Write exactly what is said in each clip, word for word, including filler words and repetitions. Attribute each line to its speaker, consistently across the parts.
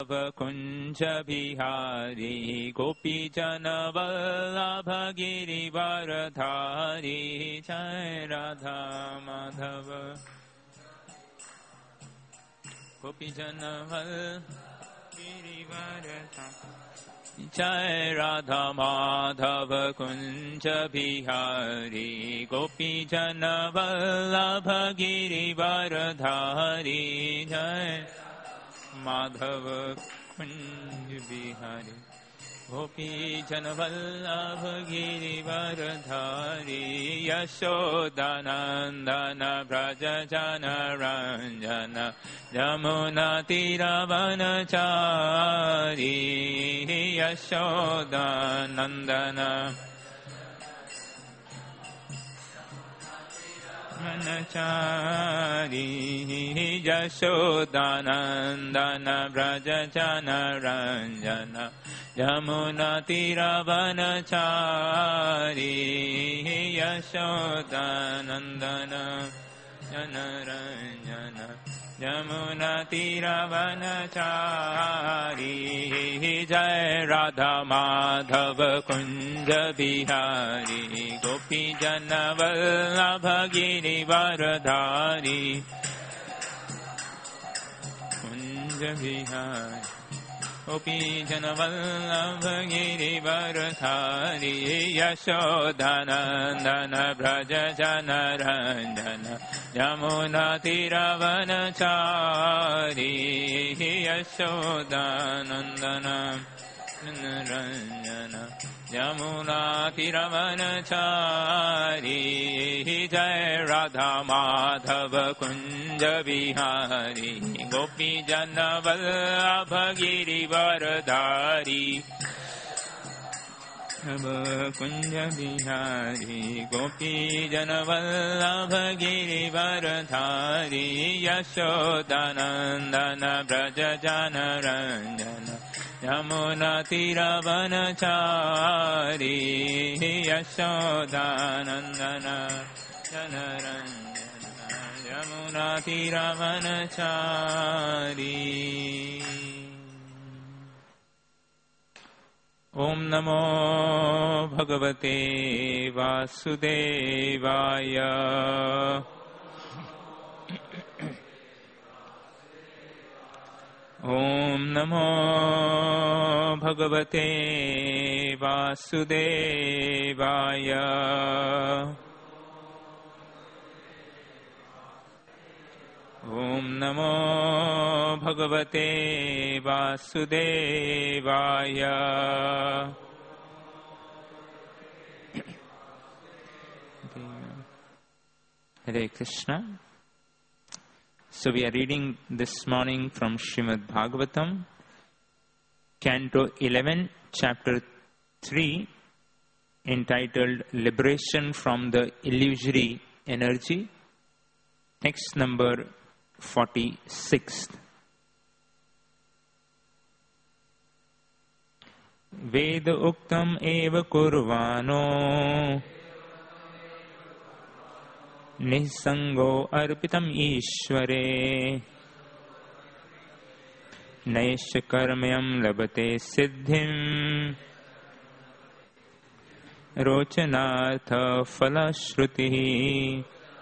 Speaker 1: माधव कुंज बिहारी गोपी जन वल्लभ गिरिवरधारी जय राधा माधव गोपी जन वल्लभ गिरिवरधारी जय राधा माधव कुंज बिहारी गोपी जन वल्लभ गिरिवरधारी जय माधव कुंज बिहारी गोपी जन वल्लभ गिरिवरधारी यशोदानंदन व्रज जन रंजन यमुना तीरवनचारी यशोदानंदन वनचारी यशोदानंदन व्रज जन रंजन यमुना तीरवनचारी यशोदानंदन जन रंजन यमुना तीरवनचारी जय राधा माधव कुंज बिहारी गोपी जन वल्लभ गिरिवरधारी कुंज बिहारी गोपी जन वल्लभ गिरिवरधारी यशोदानंदन व्रज जन रंजन यमुना तीरवनचारी यशोदानंदन रंजन यमुना तीरवनचारी जय राधा माधव कुंज बिहारी गोपी जन वल्लभ गिरिवरधारी कुंज बिहारी गोपी जन वल्लभ गिरिवरधारी यशोदानंदन व्रज जन रंजन यमुना तीरवनचारी यशोदानंदन जन रंजन यमुना तीरवनचारी। ओम नमो भगवते वासुदेवाय। ओम नमो भगवते वासुदेवाय। ओम नमो भगवते वासुदेवाय। Hare Krishna. So we are reading this morning from Srimad Bhagavatam, Canto eleven, Chapter three, entitled Liberation from the Illusory Energy. Text number forty-six. Veda uktam eva kurvano nisango arpitam ishvare naisya karmayam labate siddhim rochanartha falashruti.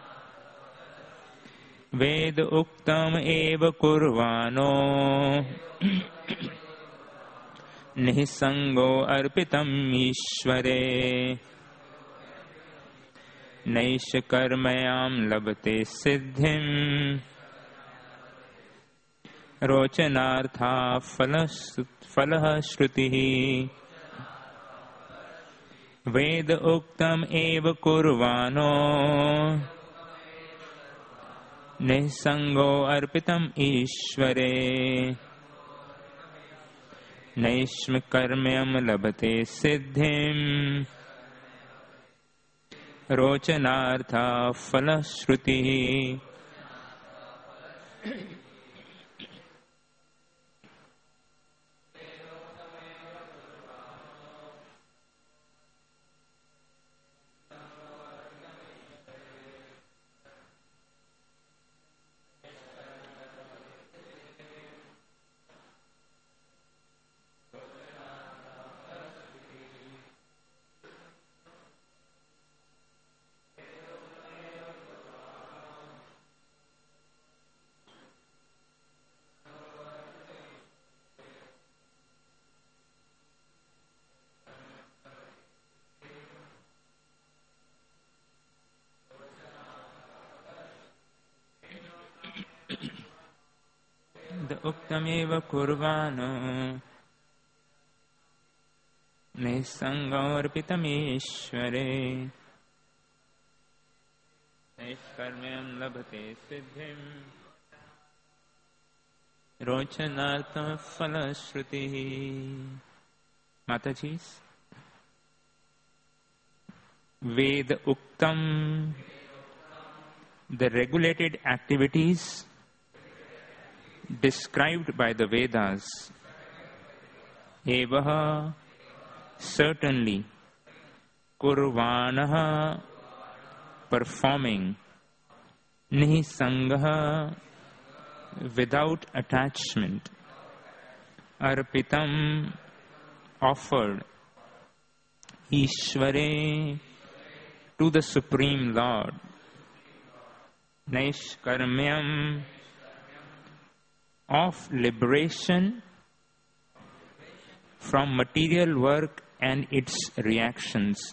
Speaker 1: Ved uktam eva kurvano nisango arpitam ishvare naisya karmayam labate siddhim rochanartha falah shruti. Ved uktam eva kurvano nisango arpitam ishvare naishma karmayam labate siddhim rochanartha falashruti. uktameva kurvano nisangorpitam ishvare nishkarmyam labhate siddhim rochanartha phalashruti. Matajis, Veda Uktam, the regulated activities described by the Vedas. Evaha, certainly. Kurvanaha, performing. Nihisangaha, without attachment. Arpitam, offered. Ishvare, to the Supreme Lord. Naishkarmyam, of liberation from material work and its reactions.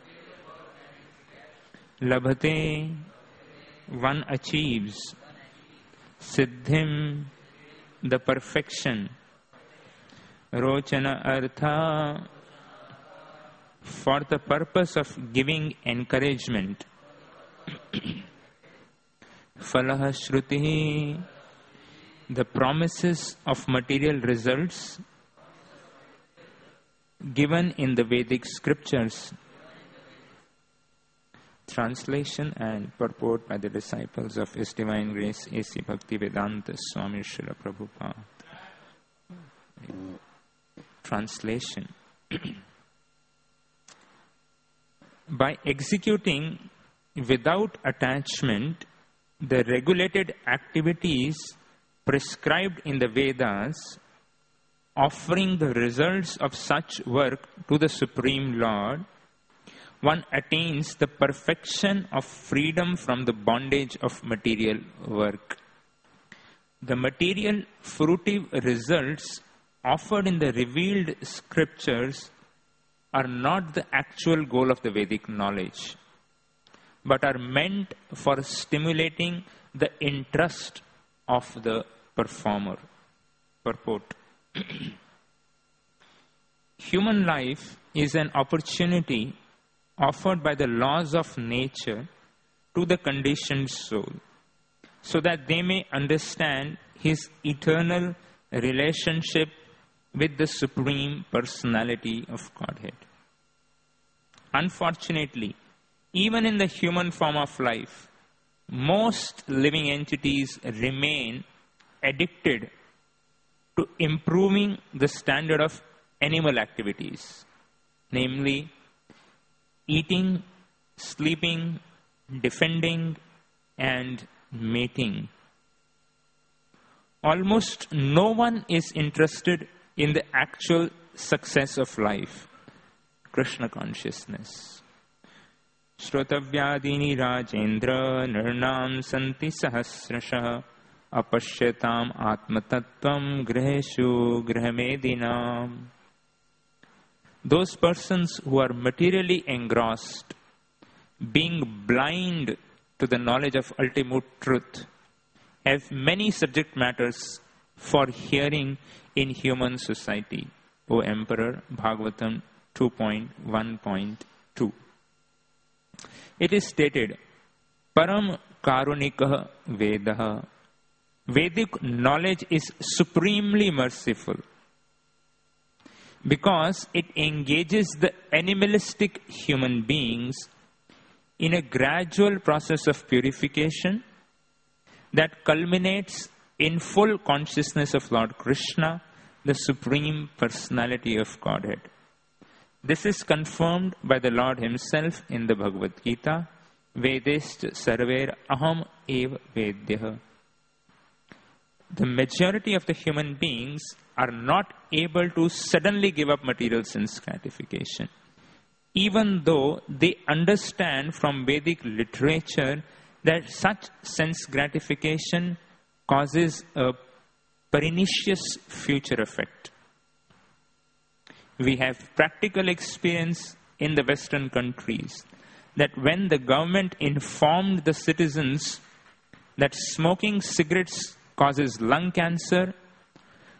Speaker 1: Labhate, one achieves. Siddhim, the perfection. Rochana artha, for the purpose of giving encouragement. Falaha Shruti, the promises of material results given in the Vedic scriptures. Translation and purport by the disciples of His Divine Grace A C Bhaktivedanta Swami Srila Prabhupada. Translation. By executing without attachment the regulated activities prescribed in the Vedas, offering the results of such work to the Supreme Lord, one attains the perfection of freedom from the bondage of material work. The material fruitive results offered in the revealed scriptures are not the actual goal of the Vedic knowledge, but are meant for stimulating the interest of the performer. Purport. Human life is an opportunity offered by the laws of nature to the conditioned soul, so that they may understand his eternal relationship with the Supreme Personality of Godhead. Unfortunately, even in the human form of life, most living entities remain addicted to improving the standard of animal activities, namely eating, sleeping, defending, and mating. Almost no one is interested in the actual success of life, Krishna consciousness. Shrotavyadini Rajendra Nirnam Santi Sahasrasha Apashyatam Atmatattvam Griheshu Grihamedinam. Those persons who are materially engrossed, being blind to the knowledge of ultimate truth, have many subject matters for hearing in human society. O Emperor, Bhagavatam two point one point two. It is stated, Param Karunikah Vedaha. Vedic knowledge is supremely merciful because it engages the animalistic human beings in a gradual process of purification that culminates in full consciousnth of Lord Krishna, the Supreme Personality of Godhead. This is confirmed by the Lord Himself in the Bhagavad Gita, Vedescha Sarver Aham Eva Vedyah. The majority of the human beings are not able to suddenly give up material sense gratification, even though they understand from Vedic literature that such sense gratification causes a pernicious future effect. We have practical experience in the Western countries that when the government informed the citizens that smoking cigarettes causes lung cancer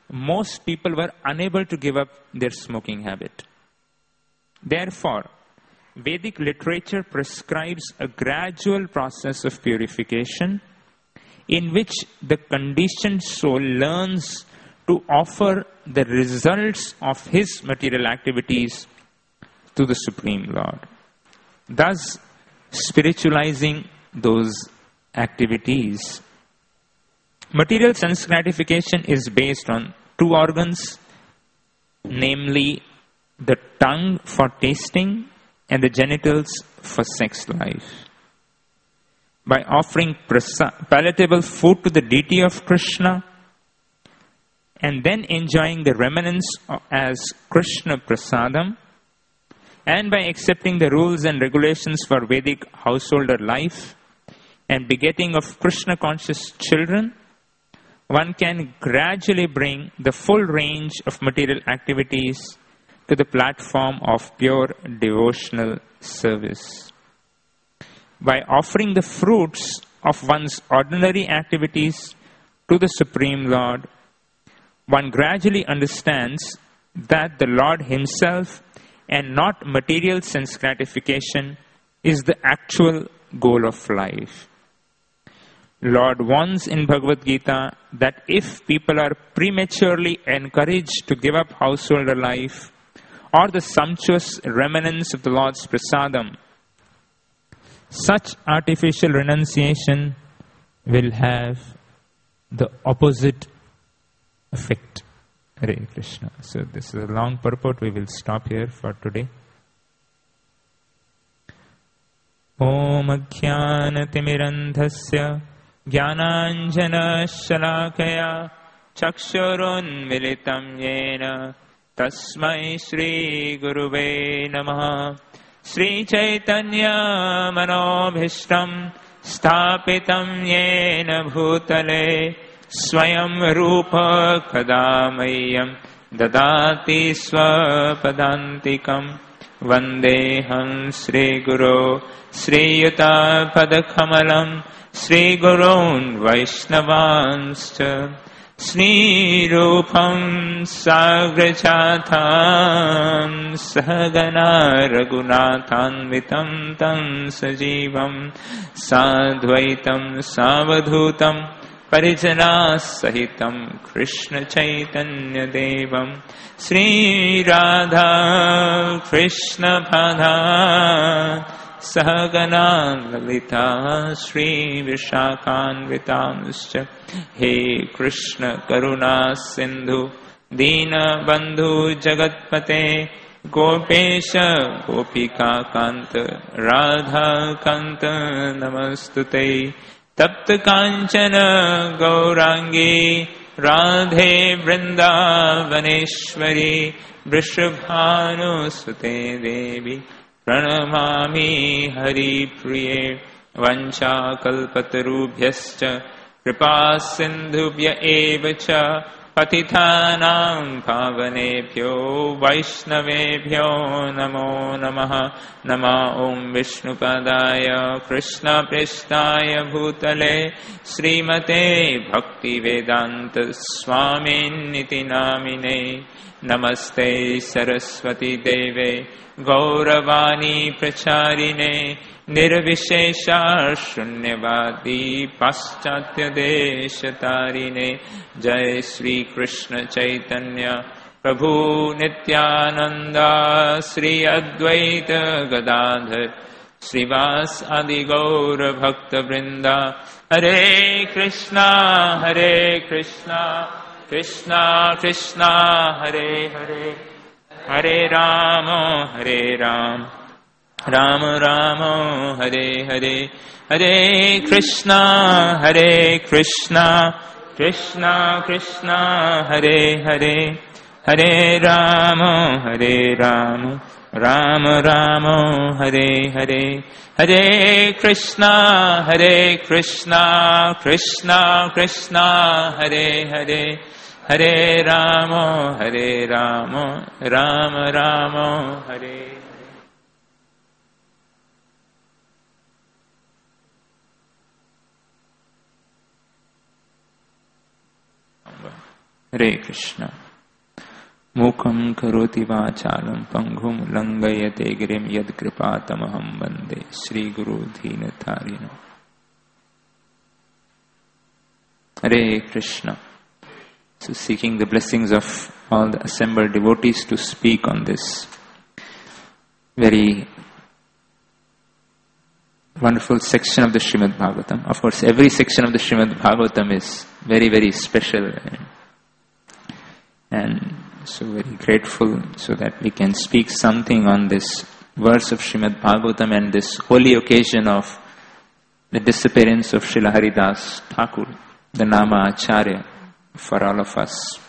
Speaker 1: most people were unable to give up their smoking habit. Therefore, Vedic literature prescribes a gradual process of purification in which the conditioned soul learns to offer the results of his material activities to the Supreme Lord, thus spiritualizing those activities. Material sense gratification is based on two organs, namely the tongue for tasting and the genitals for sex life. By offering prasa- palatable food to the deity of Krishna and then enjoying the remnants as Krishna prasadam, and by accepting the rules and regulations for Vedic householder life and begetting of Krishna conscious children, one can gradually bring the full range of material activities to the platform of pure devotional service. By offering the fruits of one's ordinary activities to the Supreme Lord, one gradually understands that the Lord himself and not material sense gratification is the actual goal of life. Lord warns in Bhagavad Gita that if people are prematurely encouraged to give up householder life or the sumptuous remnants of the Lord's prasadam, such artificial renunciation will have the opposite effect. Hare Krishna. So this is a long purport. We will stop here for today. Om Ajnanatirandhasya Jnananjana Shalakaya Chakshurunmilitam Yena Tasmai Shri Guruve Namaha. Sri Chaitanya Manobhishtam Sthapitam Yena Bhutale Swayam Rupa Kadamayam Dadati Swapadantikam Vandeham Sri Guru Sri Yuta Padakamalam Sri Gurun Vaishnavanscha Sri Rupam Sagrachatham Sahagana Raghunathanvitam Tam Sajivam Sadvaitam Savadhutam Parijana Sahitam Krishna Chaitanya Devam Sri Radha Krishna Padha Sahagana Lalita Sri Vishakhanvitamscha. He Krishna Karuna Sindhu Dina Bandhu Jagatpate Gopesha Gopika Kanta Radha Kanta Namastute. Tapta Kanchana Gaurangi Radhe Vrindavaneshwari Vrishabhanu Sute Devi Pranamami Hari Priye Vancha Kalpatarubhyascha Kripa Sindhubhya Evacha Patithanam Pavanebhyo Vaishnavebhyo Namo Namaha. Nama Om Vishnupadaya Krishna Prishtaya Bhutale Srimate Bhakti Vedanta Swamin Niti Namine. Namaste Saraswati Deve Gauravani Pracharine Nirvishesha Shunyavadi Paschatya Deshatarine. Jai Sri Krishna Chaitanya Prabhu Nityananda Sri Advaita Gadadhar Srivas Adi Gaura Bhakta Vrinda. Hare Krishna Hare Krishna Krishna Krishna Hare Hare Hare Rama Hare Rama Rama Rama Hare Hare. Hare Krishna Hare Krishna Krishna Krishna Hare Hare Hare Rama Hare Rama Rama Rama Hare Hare. Hare Krishna Hare Krishna Krishna Krishna Hare Hare Hare Rama Hare Rama Rama Rama Hare. Hare Krishna. Mukam karoti vachalam panghum langayate girim yad kripatamaham vande Sri Guru Dhinatharino. Hare Krishna. So seeking the blessings of all the assembled devotees to speak on this very wonderful section of the Srimad Bhagavatam. Of course, every section of the Srimad Bhagavatam is very, very special. And, and so very grateful so that we can speak something on this verse of Srimad Bhagavatam and this holy occasion of the disappearance of Srila Haridas Thakur, the Nama Acharya for all of us.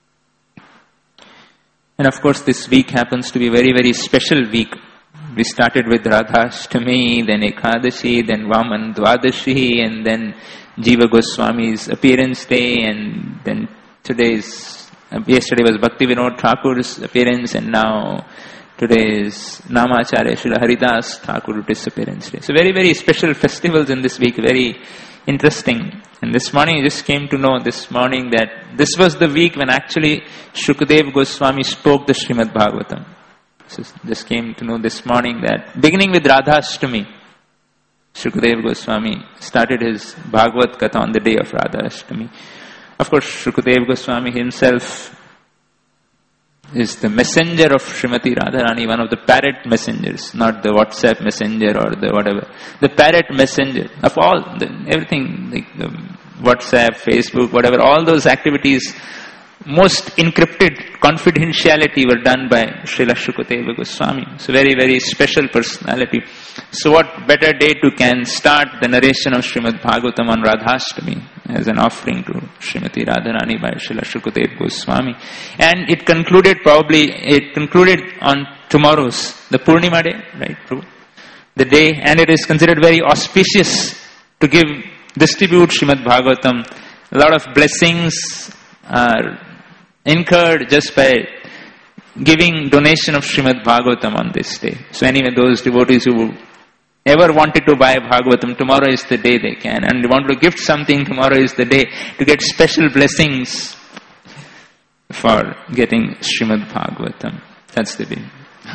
Speaker 1: And of course, this week happens to be a very, very special week. We started with Radhashtami, then Ekadashi, then Vaman Dwadashi, and then Jiva Goswami's appearance day, and then today's, yesterday was Bhakti Vinod Thakur's appearance, and now today is Namacharya Srila Haridas Thakur disappearance day. So very, very special festivals in this week, very interesting. And this morning I just came to know this morning that this was the week when actually Shukadev Goswami spoke the Srimad Bhagavatam. So just came to know this morning that beginning with Radhashtami, Shukadev Goswami started his Bhagavad Katha on the day of Radhashtami. Of course, Shukadev Goswami himself is the messenger of Srimati Radharani, one of the parrot messengers, not the WhatsApp messenger or the whatever. The parrot messenger of all, the, everything, like the WhatsApp, Facebook, whatever, all those activities, most encrypted confidentiality were done by Srila Shukadeva Goswami. So very, very special personality. So what better day to can start the narration of Srimad Bhagavatam on Radhashtami as an offering to Srimati Radharani by Srila Shukadeva Goswami. And it concluded probably, it concluded on tomorrow's, the Purnima day, right, Prabhu? The day, and it is considered very auspicious to give, distribute Srimad Bhagavatam. A lot of blessings are incurred just by giving donation of Srimad Bhagavatam on this day. So anyway, those devotees who ever wanted to buy Bhagavatam, tomorrow is the day they can. And they want to gift something, tomorrow is the day to get special blessings for getting Srimad Bhagavatam. That's the day.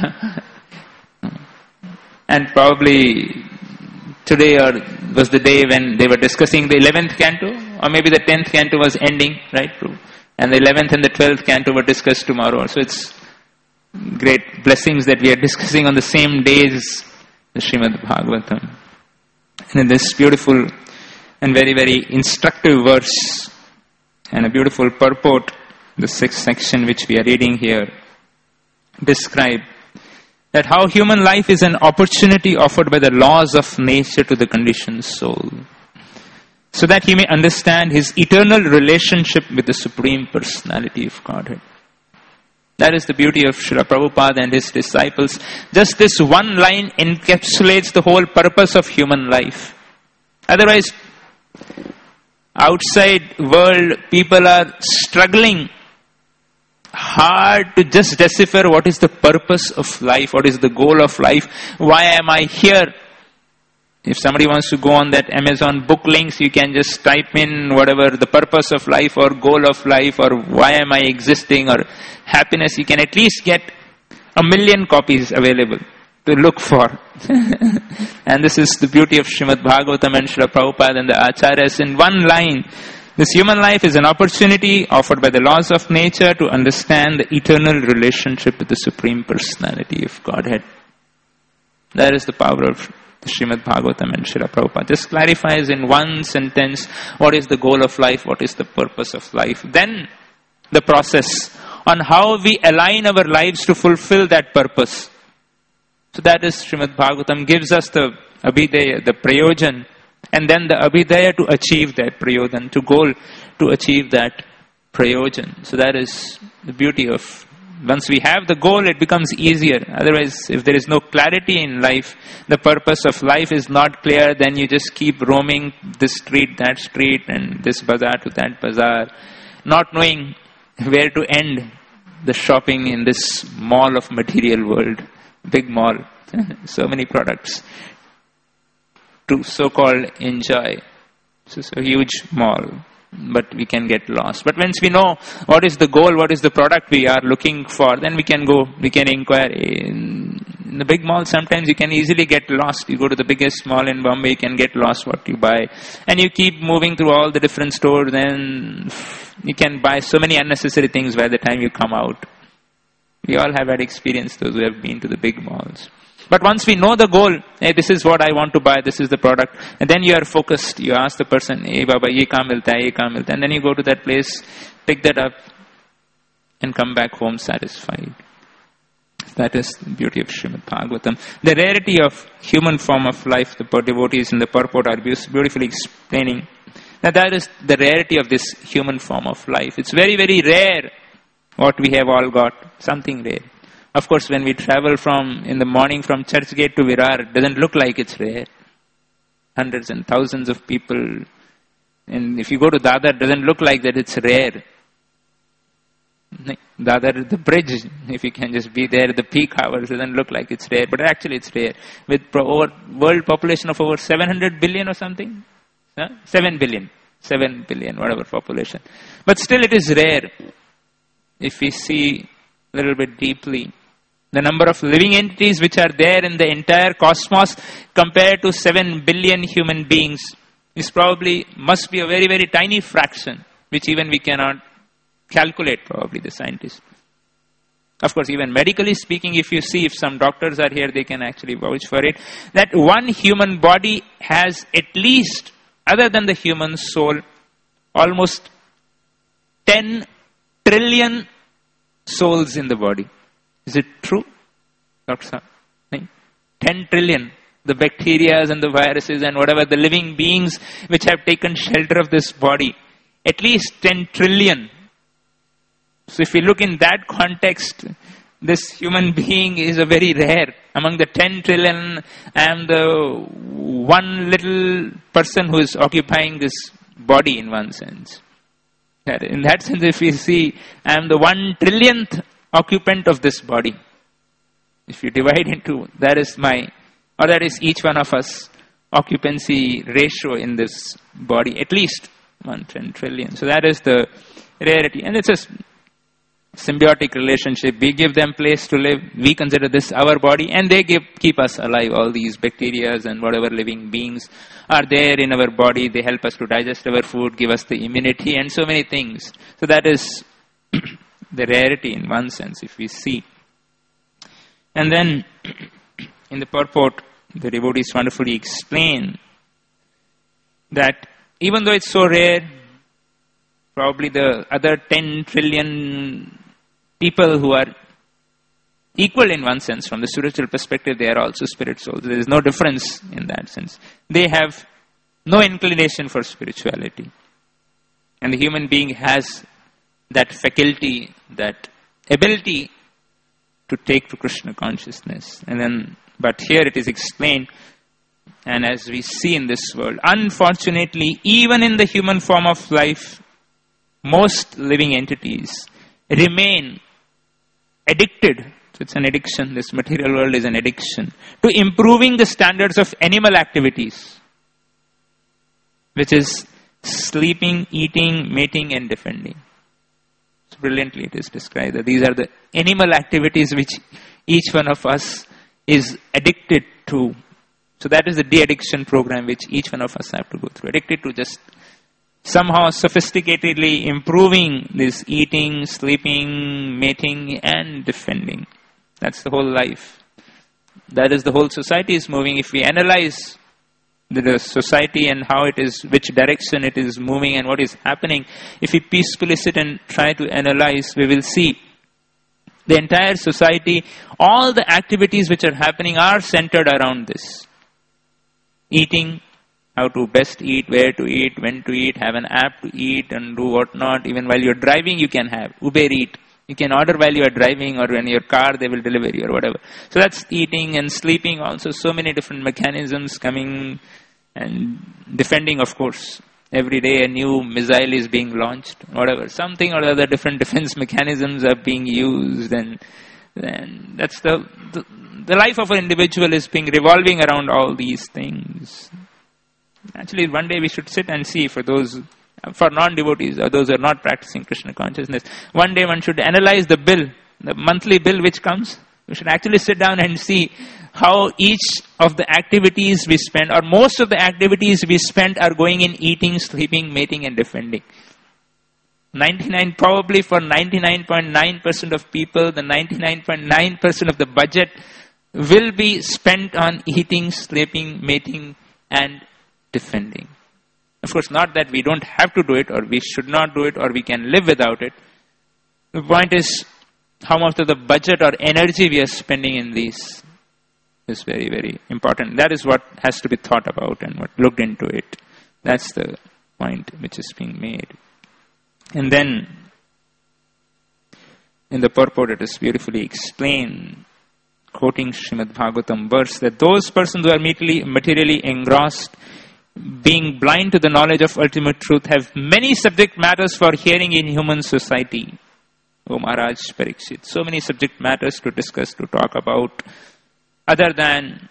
Speaker 1: And probably today or was the day when they were discussing the eleventh canto, or maybe the tenth canto was ending, right? And the eleventh and the twelfth canto were discussed tomorrow. So it's great blessings that we are discussing on the same day as the Srimad Bhagavatam. And in this beautiful and very, very instructive verse and a beautiful purport, the sixth section which we are reading here, describe that how human life is an opportunity offered by the laws of nature to the conditioned soul, so that he may understand his eternal relationship with the Supreme Personality of Godhead. That is the beauty of Srila Prabhupada and his disciples. Just this one line encapsulates the whole purpose of human life. Otherwise, outside world, people are struggling hard to just decipher what is the purpose of life, what is the goal of life, why am I here? If somebody wants to go on that Amazon book links, you can just type in whatever the purpose of life or goal of life or why am I existing or happiness. You can at least get a million copies available to look for. And this is the beauty of Srimad Bhagavatam and Srila Prabhupada and the Acharyas. In one line, this human life is an opportunity offered by the laws of nature to understand the eternal relationship with the Supreme Personality of Godhead. That is the power of Srimad Bhagavatam and Srila Prabhupada. Just clarifies in one sentence what is the goal of life, what is the purpose of life. Then the process on how we align our lives to fulfill that purpose. So that is Srimad Bhagavatam gives us the abhidaya, the prayojan, and then the abhidaya to achieve that prayojan, to goal to achieve that prayojan. So that is the beauty of, once we have the goal, it becomes easier. Otherwise, if there is no clarity in life, the purpose of life is not clear, then you just keep roaming this street, that street, and this bazaar to that bazaar, not knowing where to end the shopping in this mall of material world. Big mall. So many products to so-called enjoy. So it's a huge mall. but we can get lost. But once we know what is the goal, what is the product we are looking for, then we can go, we can inquire. In, in the big mall, sometimes you can easily get lost. You go to the biggest mall in Bombay, you can get lost what you buy. And you keep moving through all the different stores, then you can buy so many unnecessary things by the time you come out. We all have had experience, those who have been to the big malls. But once we know the goal, hey, this is what I want to buy, this is the product, and then you are focused. You ask the person, hey Baba, ye kahan milta hai, ye kahan milta hai, and then you go to that place, pick that up, and come back home satisfied. That is the beauty of Srimad Bhagavatam. The rarity of human form of life, the devotees in the purport are beautifully explaining that that is the rarity of this human form of life. It's very, very rare what we have all got, something rare. Of course, when we travel from, in the morning from Churchgate to Virar, it doesn't look like it's rare. Hundreds and thousands of people. And if you go to Dadar, it doesn't look like that it's rare. Dadar, the bridge, if you can just be there at the peak hours, it doesn't look like it's rare. But actually it's rare. With over world population of over seven hundred billion or something. Huh? seven billion. seven billion, whatever population. But still it is rare. If we see a little bit deeply, the number of living entities which are there in the entire cosmos compared to seven billion human beings is probably, must be a very, very tiny fraction, which even we cannot calculate, probably, the scientists. Of course, even medically speaking, if you see, if some doctors are here, they can actually vouch for it, that one human body has at least, other than the human soul, almost ten trillion souls in the body. Is it true, Doctor Sam? ten trillion. The bacteria and the viruses and whatever, the living beings which have taken shelter of this body. At least ten trillion. So if we look in that context, this human being is a very rare. Among the ten trillion, I am the one little person who is occupying this body in one sense. In that sense, if we see, I am the one trillionth occupant of this body. If you divide into, that is my, or that is each one of us, occupancy ratio in this body, at least one ten trillion. So that is the rarity. And it's a symbiotic relationship. We give them place to live. We consider this our body, and they give, keep us alive. All these bacteria and whatever living beings are there in our body. They help us to digest our food, give us the immunity, and so many things. So that is the rarity in one sense, if we see. And then, in the purport, the devotees wonderfully explain that even though it's so rare, probably the other ten trillion people who are equal in one sense, from the spiritual perspective, they are also spirit souls. There is no difference in that sense. They have no inclination for spirituality. And the human being has that faculty, that ability to take to Krishna consciousness. And then, but here it is explained, and as we see in this world, unfortunately, even in the human form of life, most living entities remain addicted. So it's an addiction. This material world is an addiction to improving the standards of animal activities, which is sleeping, eating, mating, and defending. So brilliantly it is described that these are the animal activities which each one of us is addicted to. So that is the de-addiction program which each one of us have to go through. Addicted to just somehow sophisticatedly improving this eating, sleeping, mating, and defending. That's the whole life. That is the whole society is moving. If we analyze the society and how it is, which direction it is moving and what is happening, if we peacefully sit and try to analyze, we will see the entire society, all the activities which are happening are centered around this. Eating, how to best eat, where to eat, when to eat, have an app to eat and do what not. Even while you're driving, you can have Uber Eat. You can order while you are driving, or in your car, they will deliver you or whatever. So that's eating and sleeping also. So many different mechanisms coming and defending, of course. Every day a new missile is being launched, whatever. Something or other different defense mechanisms are being used, and, and that's the, the the life of an individual is being revolving around all these things. Actually, one day we should sit and see, for those For non-devotees or those who are not practicing Krishna consciousness, one day one should analyze the bill, the monthly bill which comes. We should actually sit down and see how each of the activities we spend, or most of the activities we spend, are going in eating, sleeping, mating and defending. ninety-nine, probably for ninety-nine point nine percent of people, the ninety-nine point nine percent of the budget will be spent on eating, sleeping, mating and defending. Of course, not that we don't have to do it, or we should not do it, or we can live without it. The point is, how much of the budget or energy we are spending in these is very, very important. That is what has to be thought about and what looked into it. That's the point which is being made. And then, in the purport, it is beautifully explained, quoting Srimad Bhagavatam verse, that those persons who are materially, materially engrossed, being blind to the knowledge of ultimate truth, have many subject matters for hearing in human society. Oh Maharaj Parikshit, so many subject matters to discuss, to talk about, other than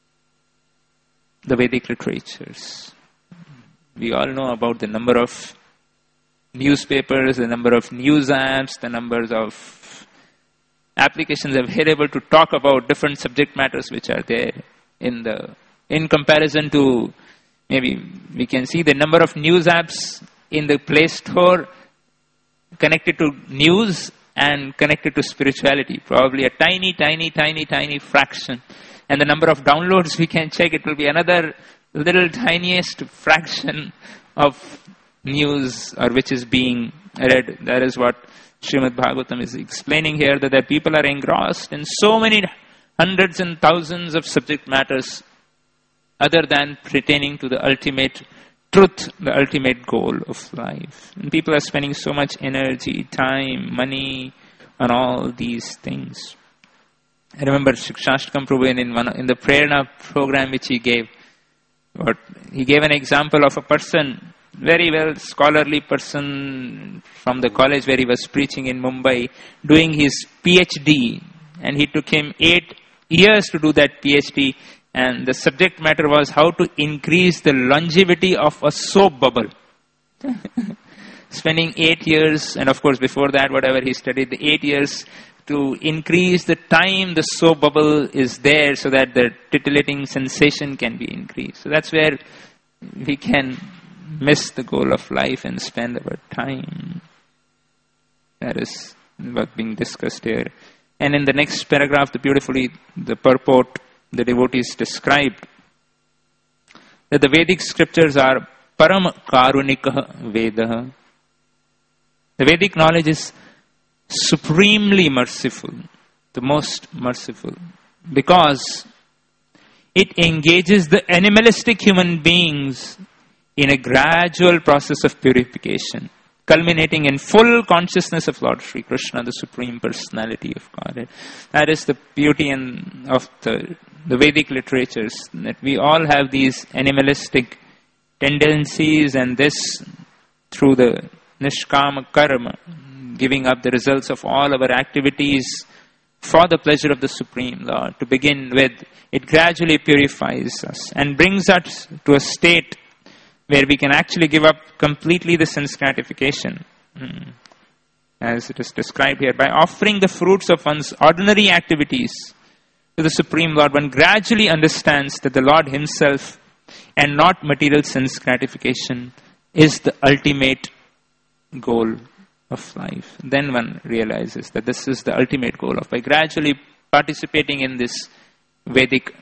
Speaker 1: the Vedic literatures. We all know about the number of newspapers, the number of news apps, the numbers of applications available to talk about different subject matters which are there in the, in comparison to, maybe we can see the number of news apps in the Play Store connected to news and connected to spirituality. Probably a tiny, tiny, tiny, tiny fraction. And the number of downloads we can check, it will be another little tiniest fraction of news or which is being read. That is what Srimad Bhagavatam is explaining here, that the people are engrossed in so many hundreds and thousands of subject matters other than pertaining to the ultimate truth, the ultimate goal of life. And people are spending so much energy, time, money on all these things. I remember Shikshashtakam Prabhu in, one, in the Prerna program which he gave, what, he gave an example of a person, very well scholarly person from the college where he was preaching in Mumbai, doing his PhD, and he took him eight years to do that PhD, and the subject matter was how to increase the longevity of a soap bubble. Spending eight years, and of course before that whatever he studied, the eight years to increase the time the soap bubble is there so that the titillating sensation can be increased. So that's where we can miss the goal of life and spend our time. That is what being discussed here. And in the next paragraph, the beautifully, the purport, the devotees described that the Vedic scriptures are param karunika Veda. The Vedic knowledge is supremely merciful, the most merciful, because it engages the animalistic human beings in a gradual process of purification, culminating in full consciousness of Lord Sri Krishna, the Supreme Personality of Godhead. That is the beauty in, of the, the Vedic literatures, that we all have these animalistic tendencies, and this through the Nishkama Karma, giving up the results of all our activities for the pleasure of the Supreme Lord. To begin with, it gradually purifies us and brings us to a state where we can actually give up completely the sense gratification, hmm. as it is described here. By offering the fruits of one's ordinary activities to the Supreme Lord, one gradually understands that the Lord Himself and not material sense gratification is the ultimate goal of life. Then one realizes that this is the ultimate goal of, by gradually participating in this Vedic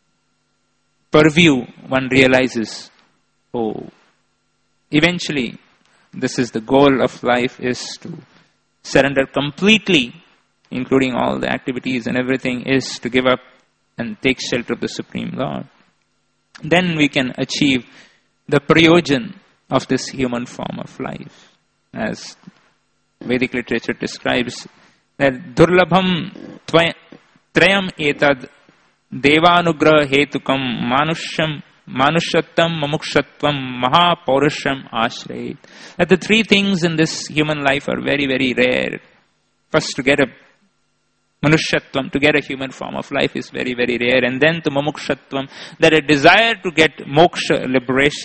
Speaker 1: purview, one realizes, oh, eventually this is the goal of life, is to surrender completely, including all the activities and everything, is to give up and take shelter of the Supreme Lord. Then we can achieve the prayojan of this human form of life. As Vedic literature describes, that durlabham trayam etad devanugraha hetukam manusham manushattam mamukshatvam mahapaurusham ashrayit. That the three things in this human life are very, very rare. First, to get a manushatvam, to get a human form of life, is very, very rare. And then to mamukshatvam, that a desire to get moksha, liberation,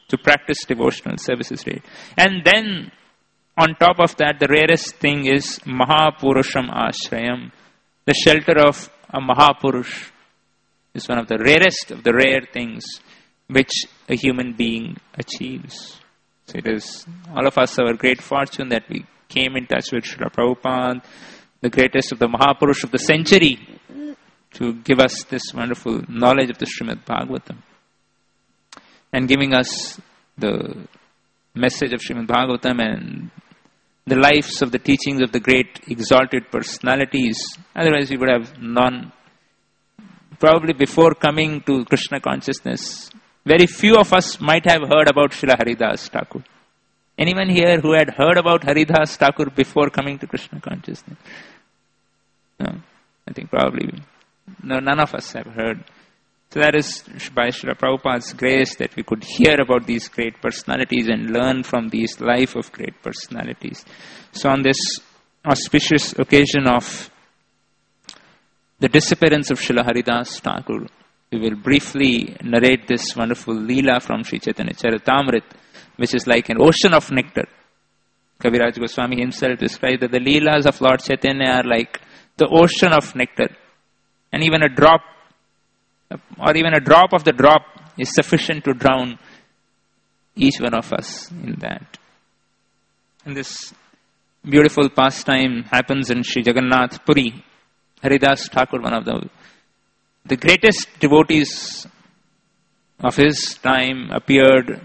Speaker 1: to practice devotional services daily. And then, on top of that, the rarest thing is Mahapurusham Ashrayam. The shelter of a Mahapurush is one of the rarest of the rare things which a human being achieves. So it is all of us our great fortune that we came in touch with Srila Prabhupada, the greatest of the Mahapurush of the century, to give us this wonderful knowledge of the Srimad Bhagavatam. And giving us the message of Srimad Bhagavatam and the lives of the teachings of the great exalted personalities. Otherwise we would have none. Probably before coming to Krishna consciousness, very few of us might have heard about Srila Haridas Thakur. Anyone here who had heard about Haridas Thakur before coming to Krishna consciousness? No, I think probably no, none of us have heard. So that is by Srila Prabhupada's grace that we could hear about these great personalities and learn from these life of great personalities. So on this auspicious occasion of the disappearance of Srila Haridas Thakur, we will briefly narrate this wonderful Leela from Sri Chaitanya Charitamrita, which is like an ocean of nectar. Kaviraj Goswami himself described that the Leelas of Lord Chaitanya are like the ocean of nectar. And even a drop, or even a drop of the drop is sufficient to drown each one of us in that. And this beautiful pastime happens in Sri Jagannath Puri. Haridas Thakur, one of the, the greatest devotees of his time, appeared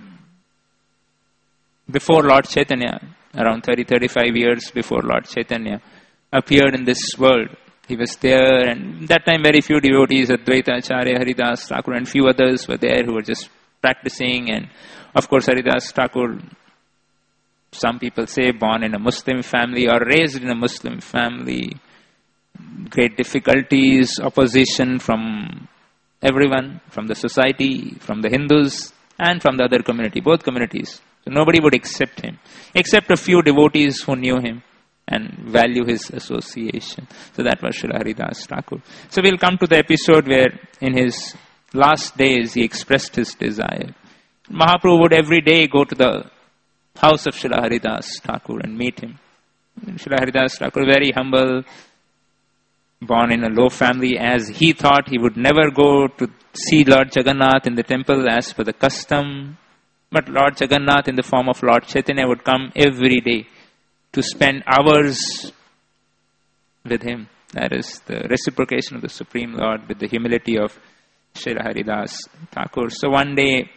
Speaker 1: before Lord Chaitanya, around thirty to thirty-five years before Lord Chaitanya appeared in this world. He was there, and that time very few devotees, Advaita Acharya, Haridas Thakur, and few others were there who were just practicing. And of course, Haridas Thakur, some people say, born in a Muslim family or raised in a Muslim family. Great difficulties, opposition from everyone, from the society, from the Hindus, and from the other community, both communities. So nobody would accept him, except a few devotees who knew him and value his association. So that was Srila Haridas Thakur. So we'll come to the episode where in his last days he expressed his desire. Mahaprabhu would every day go to the house of Srila Haridas Thakur and meet him. Srila Haridas Thakur, very humble, born in a low family, as he thought he would never go to see Lord Jagannath in the temple as per the custom. But Lord Jagannath in the form of Lord Chaitanya would come every day to spend hours with him. That is the reciprocation of the Supreme Lord with the humility of Srila Haridas Thakur. So one day,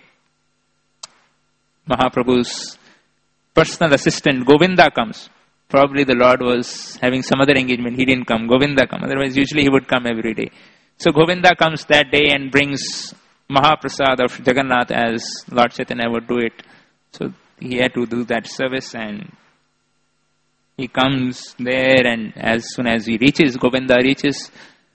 Speaker 1: Mahaprabhu's personal assistant Govinda comes. Probably the Lord was having some other engagement. He didn't come. Govinda come. Otherwise, usually he would come every day. So Govinda comes that day and brings Mahaprasad of Jagannath as Lord Chaitanya would do it. So he had to do that service, and he comes there, and as soon as he reaches, Govinda reaches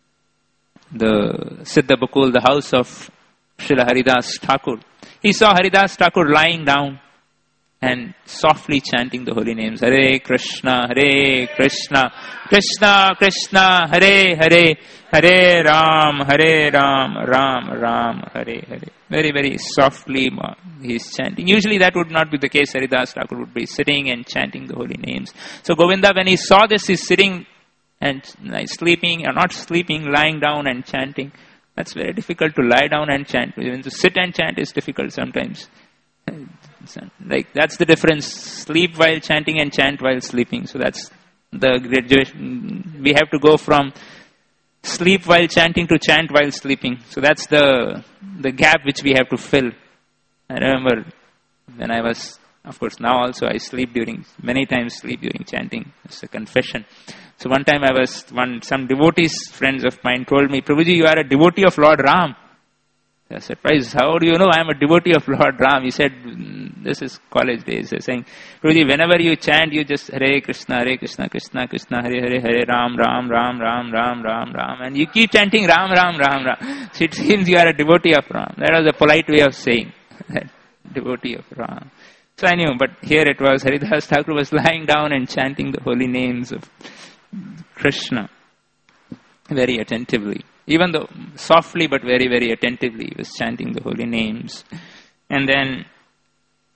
Speaker 1: the Siddha Bakul, the house of Srila Haridas Thakur. He saw Haridas Thakur lying down and softly chanting the holy names. Hare Krishna, Hare Krishna, Krishna Krishna, Hare Hare, Hare Ram, Hare Ram, Ram Ram, Hare Hare. Very, very softly he is chanting. Usually that would not be the case. Haridas Thakur would be sitting and chanting the holy names. So Govinda, when he saw this, he's sitting and like, sleeping, or not sleeping, lying down and chanting. That's very difficult to lie down and chant. Even to sit and chant is difficult sometimes. Like, that's the difference. Sleep while chanting and chant while sleeping. So that's the graduation. We have to go from sleep while chanting to chant while sleeping. So that's the the gap which we have to fill. I remember when I was, of course now also I sleep during, many times sleep during chanting. It's a confession. So one time I was, one some devotees, friends of mine told me, Prabhuji, you are a devotee of Lord Ram. I was surprised. How do you know I am a devotee of Lord Ram? He said, this is college days. He's saying, Prabhuji, whenever you chant, you just Hare Krishna, Hare Krishna, Krishna Krishna, Hare Hare, Hare Ram, Ram, Ram, Ram, Ram, Ram, Ram. And you keep chanting Ram, Ram, Ram, Ram. So it seems you are a devotee of Ram. That was a polite way of saying that, devotee of Ram. So I knew, but here it was, Haridas Thakur was lying down and chanting the holy names of Krishna very attentively. Even though softly but very, very attentively, he was chanting the holy names. And then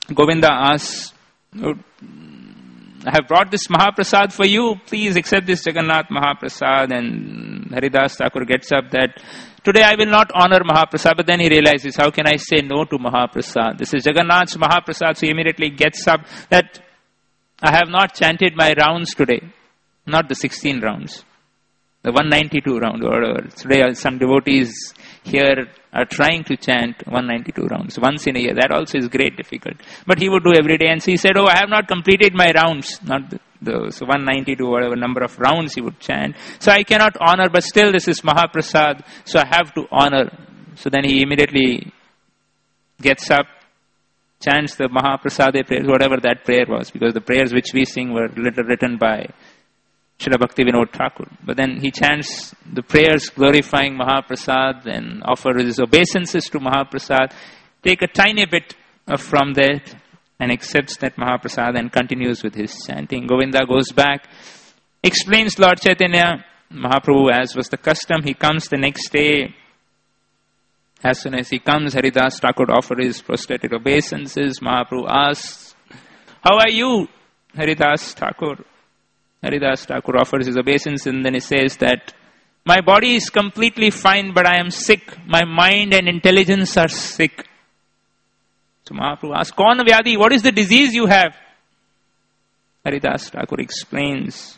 Speaker 1: Govinda asks, oh, I have brought this Mahaprasad for you. Please accept this Jagannath Mahaprasad. And Haridas Thakur gets up that, today I will not honor Mahaprasad. But then he realizes, how can I say no to Mahaprasad? This is Jagannath's Mahaprasad. So he immediately gets up that, I have not chanted my rounds today. Not the sixteen rounds. The one ninety-two round. Or today some devotees here are trying to chant one ninety-two rounds once in a year. That also is great difficult. But he would do every day. And so he said, oh, I have not completed my rounds. Not the, the so one ninety-two, whatever number of rounds he would chant. So I cannot honor, but still this is Mahaprasad. So I have to honor. So then he immediately gets up, chants the Mahaprasade prayers, whatever that prayer was. Because the prayers which we sing were written by Srila Bhakti Vinod Thakur. But then he chants the prayers glorifying Mahaprasad and offers his obeisances to Mahaprasad. Take a tiny bit from that and accepts that Mahaprasad and continues with his chanting. Govinda goes back, explains Lord Chaitanya. Mahaprabhu, as was the custom, he comes the next day. As soon as he comes, Haridas Thakur offers his prostrated obeisances. Mahaprabhu asks, how are you, Haridas Thakur? Haridas Thakur offers his obeisance and then he says that, my body is completely fine, but I am sick. My mind and intelligence are sick. So Mahaprabhu asks, Kaun Vyadi, what is the disease you have? Haridas Thakur explains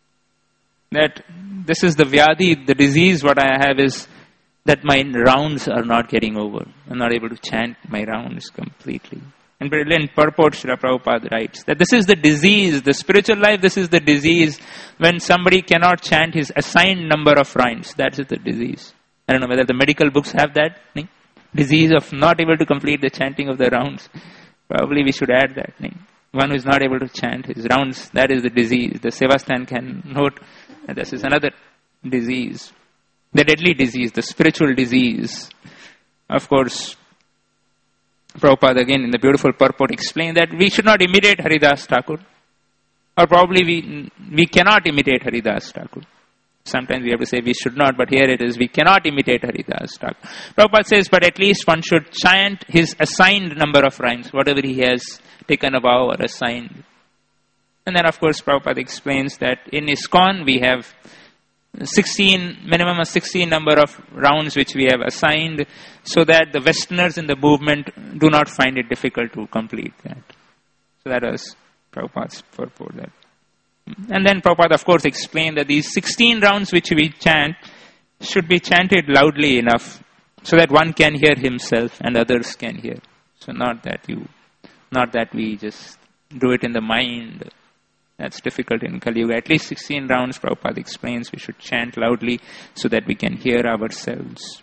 Speaker 1: that this is the Vyadi, the disease what I have is that my rounds are not getting over. I'm not able to chant my rounds completely. And brilliant purport, Srila Prabhupada writes that this is the disease, the spiritual life, this is the disease when somebody cannot chant his assigned number of rounds. That is the disease. I don't know whether the medical books have that. No? Disease of not able to complete the chanting of the rounds. Probably we should add that. No? One who is not able to chant his rounds, that is the disease. The Sevastan can note that this is another disease. The deadly disease, the spiritual disease. Of course, Prabhupada again in the beautiful purport explained that we should not imitate Haridas Thakur. Or probably we we cannot imitate Haridas Thakur. Sometimes we have to say we should not, but here it is, we cannot imitate Haridas Thakur. Prabhupada says, but at least one should chant his assigned number of rhymes, whatever he has taken a vow or assigned. And then of course Prabhupada explains that in ISKCON we have sixteen, minimum of sixteen number of rounds which we have assigned so that the Westerners in the movement do not find it difficult to complete that. So that was Prabhupada's purport. That. And then Prabhupada of course explained that these sixteen rounds which we chant should be chanted loudly enough so that one can hear himself and others can hear. So not that you, not that we just do it in the mind. That's difficult in Kali Yuga. At least sixteen rounds, Prabhupada explains, we should chant loudly so that we can hear ourselves.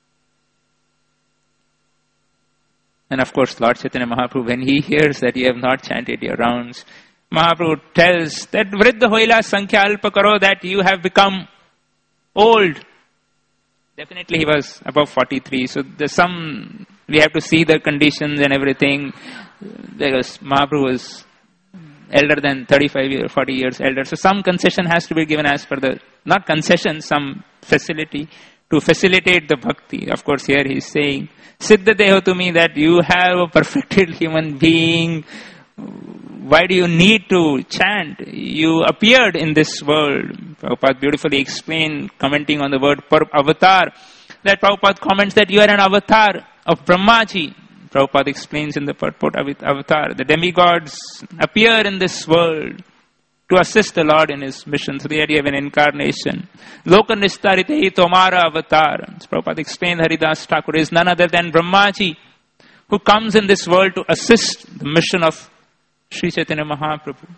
Speaker 1: And of course, Lord Chaitanya Mahaprabhu, when he hears that you have not chanted your rounds, Mahaprabhu tells that Vriddha Hoila Sankhya Alpa Karo, that you have become old. Definitely he was above forty-three. So there's some, we have to see the conditions and everything. There was, Mahaprabhu was elder than thirty-five years, forty years elder. So some concession has to be given as per the, not concession, some facility to facilitate the bhakti. Of course, here he is saying, Siddha Deho to me, that you have a perfected human being. Why do you need to chant? You appeared in this world. Prabhupada beautifully explained, commenting on the word avatar, that Prabhupada comments that you are an avatar of Brahmaji. Prabhupada explains in the purport of avatar, the demigods appear in this world to assist the Lord in his mission. So the idea of an incarnation. Loka nistaritehi tomara avatar. So Prabhupada explained Haridas Thakur is none other than Brahmaji, who comes in this world to assist the mission of Sri Chaitanya Mahaprabhu,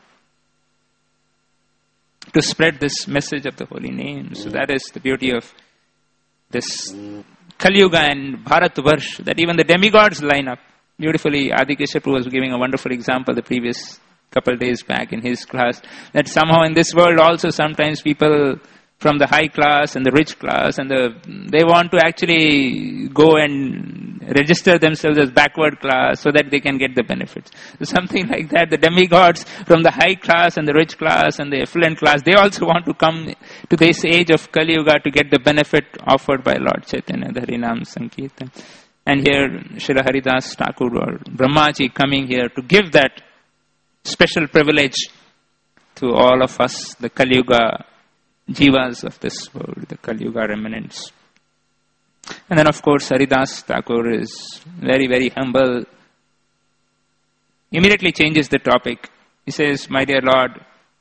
Speaker 1: to spread this message of the holy name. So that is the beauty of this Kali Yuga and Bharatvarsh, that even the demigods line up. Beautifully, Adi Keshav was giving a wonderful example the previous couple days back in his class, that somehow in this world also sometimes people from the high class and the rich class and the they want to actually go and register themselves as backward class so that they can get the benefits. So something like that. The demigods from the high class and the rich class and the affluent class, they also want to come to this age of Kali Yuga to get the benefit offered by Lord Chaitanya, the Harinam Sankirtan. And here, Srila Haridas Thakur or Brahmaji coming here to give that special privilege to all of us, the Kali Yuga jivas of this world, the Kali Yuga remnants. And then, of course, Haridas Thakur is very, very humble. Immediately changes the topic. He says, my dear Lord,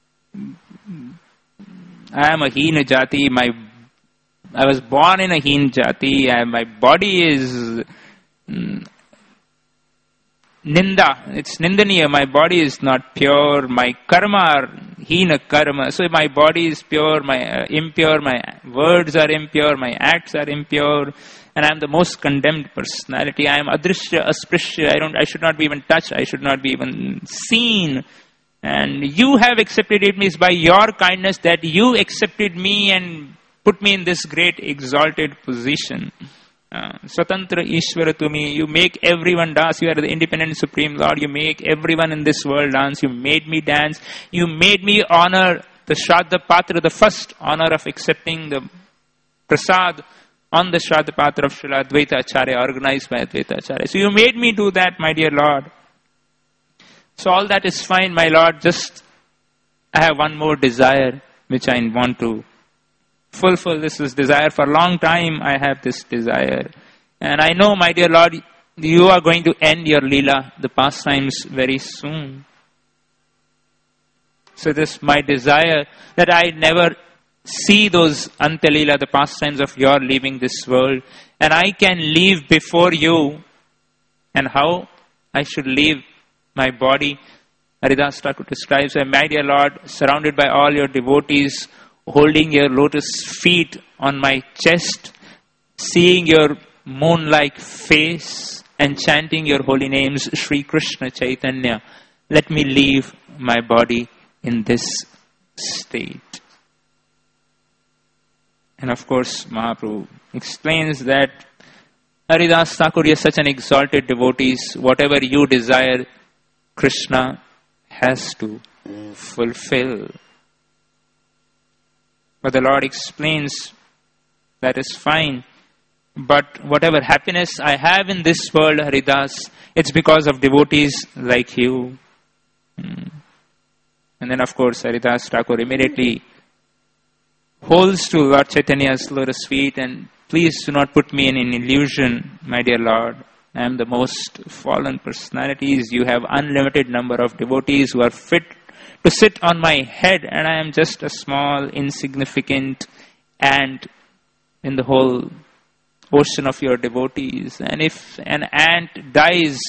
Speaker 1: I am a Hina Jati. My, I was born in a Hina Jati. I, my body is mm, Ninda. It's Nindaniya. My body is not pure. My karma are Hina karma. So my body is pure, my uh, impure, my words are impure, my acts are impure. And I am the most condemned personality. I am adrishya, asprishya. I don't. I should not be even touched. I should not be even seen. And you have accepted it. Means by your kindness that you accepted me and put me in this great exalted position. Uh, Swatantra Ishvara to me. You make everyone dance. You are the independent Supreme Lord. You make everyone in this world dance. You made me dance. You made me honor the Shraddha Patra, the first honor of accepting the prasad on the Shraddha Patra of Srila Advaita Acharya, organized by Advaita Acharya. So you made me do that, my dear Lord. So all that is fine, my Lord. Just I have one more desire which I want to fulfill. This is desire for a long time. I have this desire. And I know, my dear Lord, you are going to end your Leela, the pastimes, very soon. So this my desire that I never see those Anta Leela, the pastimes of your leaving this world. And I can leave before you. And how I should leave my body. Haridas Thakur describes, my dear Lord, surrounded by all your devotees, holding your lotus feet on my chest, seeing your moon-like face, and chanting your holy names, Sri Krishna Chaitanya. Let me leave my body in this state. And of course, Mahaprabhu explains that Haridas Thakur is such an exalted devotee. Whatever you desire, Krishna has to fulfill. But the Lord explains, that is fine. But whatever happiness I have in this world, Haridas, it's because of devotees like you. Hmm. And then of course, Haridas Thakur immediately holds to Lord Chaitanya's lotus feet and please do not put me in an illusion, my dear Lord. I am the most fallen personalities. You have unlimited number of devotees who are fit to sit on my head, and I am just a small, insignificant ant in the whole ocean of your devotees. And if an ant dies,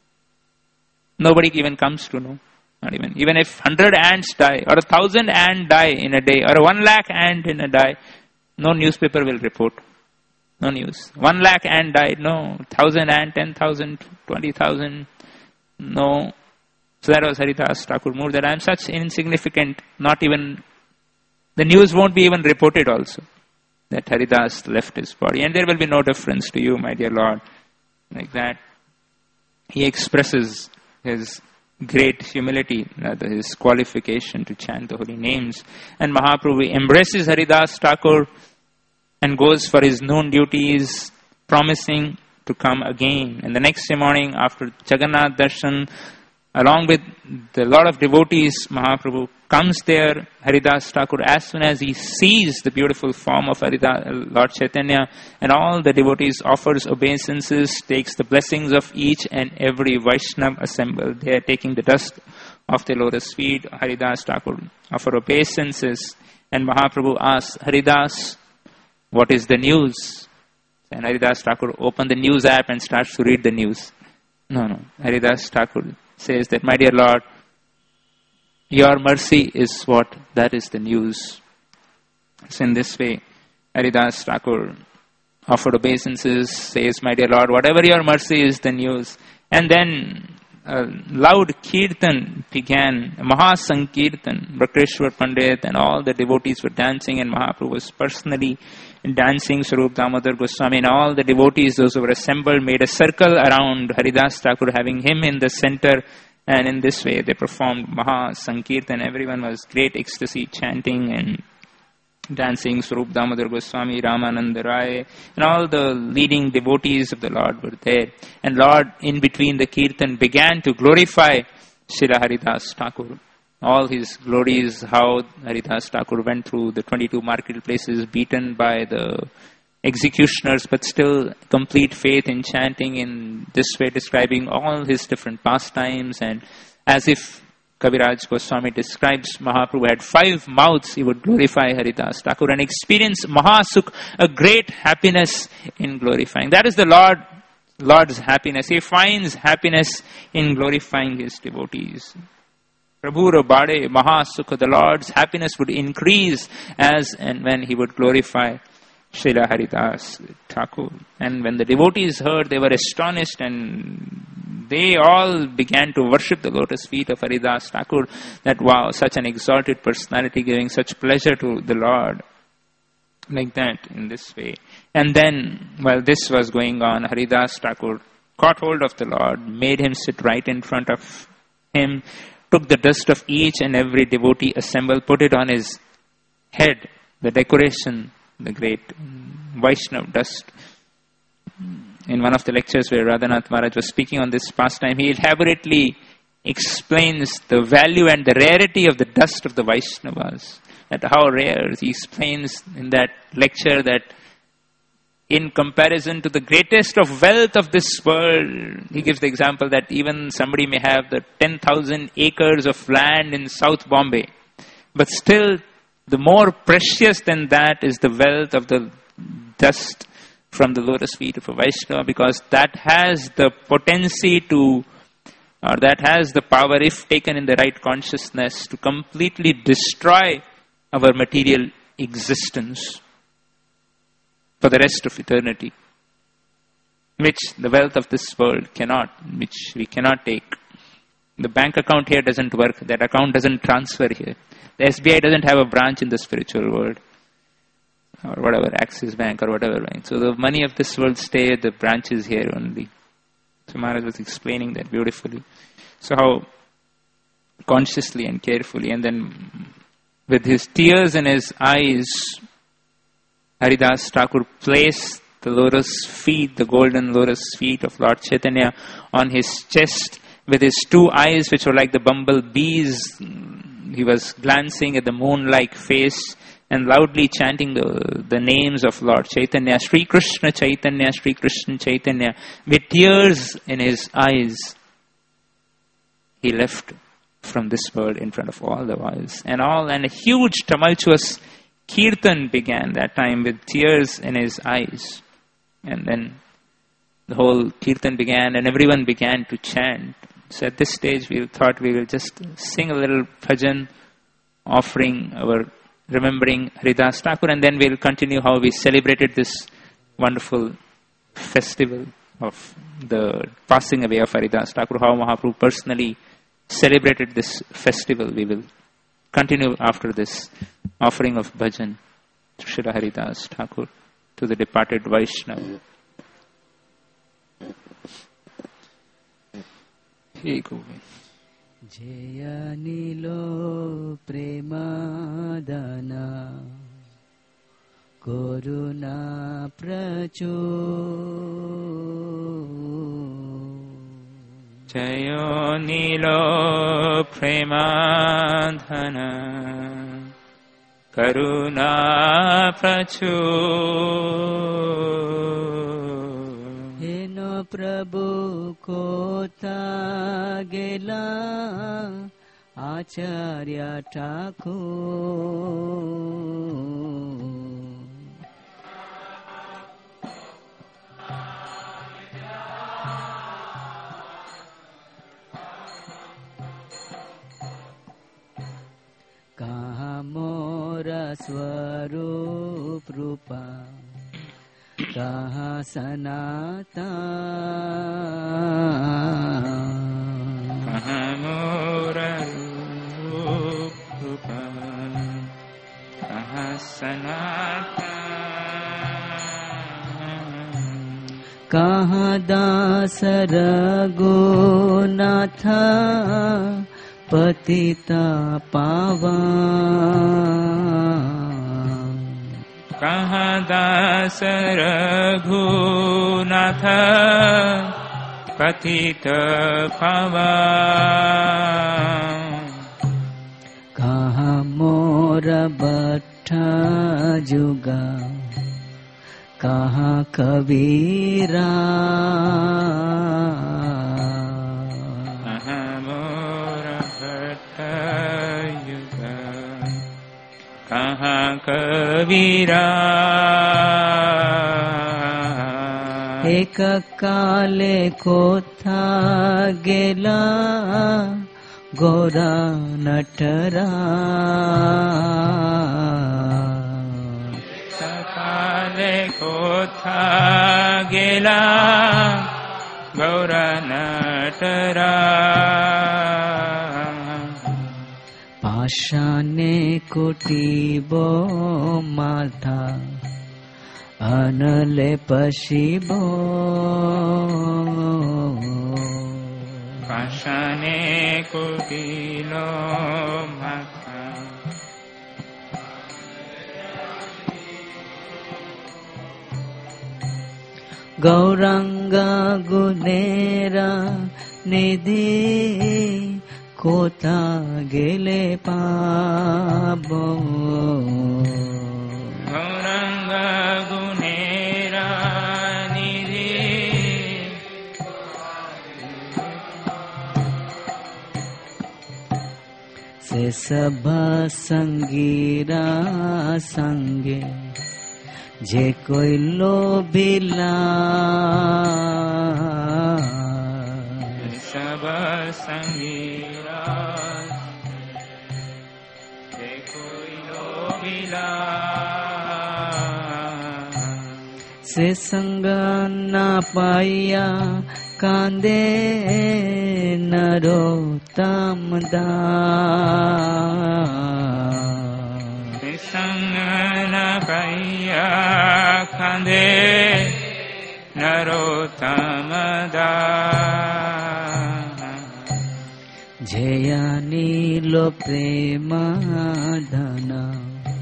Speaker 1: nobody even comes to know. Not even. Even if hundred ants die, or a thousand ants die in a day, or a one lakh ant in a day, no newspaper will report. No news. One lakh ant died, no. Thousand ant, ten thousand, twenty thousand, no. So that was Haridas Thakur Moor, that I am such insignificant, not even, the news won't be even reported also, that Haridas left his body. And there will be no difference to you, my dear Lord. Like that. He expresses his great humility, rather his qualification to chant the holy names. And Mahaprabhu embraces Haridas Thakur and goes for his noon duties, promising to come again. And the next morning, after Jagannath Darshan, along with the lot of devotees, Mahaprabhu comes there. Haridas Thakur, as soon as he sees the beautiful form of Haridas, Lord Chaitanya, and all the devotees offers obeisances, takes the blessings of each and every Vaishnava assembled. They are taking the dust of the lotus feet. Haridas Thakur offer obeisances, and Mahaprabhu asks, Haridas, what is the news? And Haridas Thakur opened the news app and starts to read the news. No, no. Haridas Thakur says that, my dear Lord, your mercy is what, that is the news. So in this way, Haridas Thakur offered obeisances, says, my dear Lord, whatever your mercy is the news. And then a loud kirtan began, Maha Sankirtan. Bhakreshwar Pandit and all the devotees were dancing, and Mahaprabhu was personally dancing. Swarup Damodar Goswami and all the devotees, those who were assembled, made a circle around Haridas Thakur, having him in the center. And in this way, they performed Maha Sankirtan. Everyone was great ecstasy, chanting and dancing. Swarup Damodar Goswami, Ramananda Rai, and all the leading devotees of the Lord were there. And Lord, in between the kirtan, began to glorify Srila Haridas Thakur. All his glories, how Haridas Thakur went through the twenty-two marketplaces, beaten by the executioners, but still complete faith in chanting in this way, describing all his different pastimes. And as if Kaviraj Goswami describes, Mahaprabhu had five mouths, he would glorify Haridas Thakur and experience Mahasukh, a great happiness in glorifying. That is the Lord, Lord's happiness. He finds happiness in glorifying his devotees. Prabhu Bade Mahasukha, the Lord's happiness would increase as and when he would glorify Srila Haridas Thakur. And when the devotees heard, they were astonished and they all began to worship the lotus feet of Haridas Thakur. That wow, such an exalted personality giving such pleasure to the Lord. Like that, in this way. And then, while this was going on, Haridas Thakur caught hold of the Lord, made him sit right in front of him, took the dust of each and every devotee assembled, put it on his head, the decoration, the great Vaishnav dust. In one of the lectures where Radhanath Maharaj was speaking on this pastime, he elaborately explains the value and the rarity of the dust of the Vaishnavas. That how rare. He explains in that lecture that in comparison to the greatest of wealth of this world, he gives the example that even somebody may have the ten thousand acres of land in South Bombay, but still the more precious than that is the wealth of the dust from the lotus feet of a Vaishnava, because that has the potency to, or that has the power, if taken in the right consciousness, to completely destroy our material existence for the rest of eternity, which the wealth of this world cannot, which we cannot take. The bank account here doesn't work. That account doesn't transfer here. The S B I doesn't have a branch in the spiritual world, or whatever, Axis Bank or whatever bank. So the money of this world stay at the branches here only. So Maharaj was explaining that beautifully. So how consciously and carefully, and then with his tears in his eyes, Haridas Thakur placed the lotus feet, the golden lotus feet of Lord Chaitanya on his chest with his two eyes, which were like the bumblebees. He was glancing at the moon-like face and loudly chanting the, the names of Lord Chaitanya, Sri Krishna Chaitanya, Sri Krishna Chaitanya, with tears in his eyes. He left from this world in front of all the wives. And all, and a huge tumultuous kirtan began that time with tears in his eyes. And then the whole kirtan began and everyone began to chant. So at this stage we thought we will just sing a little bhajan, offering our, remembering Haridas Thakur, and then we'll continue how we celebrated this wonderful festival of the passing away of Haridas Thakur, how Mahaprabhu personally celebrated this festival. We will continue after this offering of bhajan to Srila Haridas Thakur, to the departed Vaishnava. Hey Govind.
Speaker 2: Jaya Nilo Premadana Koruna Pracho
Speaker 1: Jaya Nilo Premadana Karuna Pracho
Speaker 2: Prabhu Kota Gela Acharya Thakur Kaha Mora Swarup Rupa Kaha Sanata
Speaker 1: Kaha Mora Rupa Kaha Sanata
Speaker 2: Kaha Dasara Gunatha Patita Pavan
Speaker 1: Kaha das Raghunatha Patita Pavan
Speaker 2: Kaha mora bhatta juga Kaha kabira
Speaker 1: Kaha mora bhatta juga Kaha kabira
Speaker 2: Eka kale kotha gela Gora natara
Speaker 1: Kale kotha gela Gaura natara
Speaker 2: Pashane kutibo matha Anale pashibo
Speaker 1: Pashane kutilo matha
Speaker 2: Gauranga gunera nidhi Kota gele pabo
Speaker 1: Gauranga gunera nidhi
Speaker 2: Se sabha sangira sange Je koi lobila
Speaker 1: Sabha sangira Je koi lobila
Speaker 2: Se sanga na paya kande narottam da
Speaker 1: Sangana Kaya Kande Narottamada
Speaker 2: Jayani lo prema dhana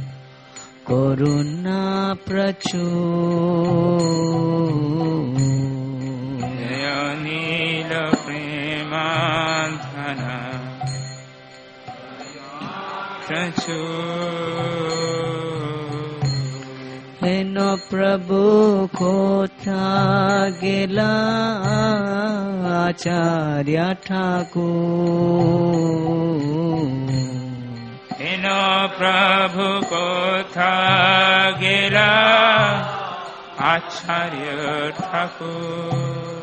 Speaker 2: Koruna prachu
Speaker 1: Jayani lo prema dhana Prachu
Speaker 2: Heno Prabhu kotha gela Acharya Thakur
Speaker 1: Heno Prabhu kotha gela Acharya Thakur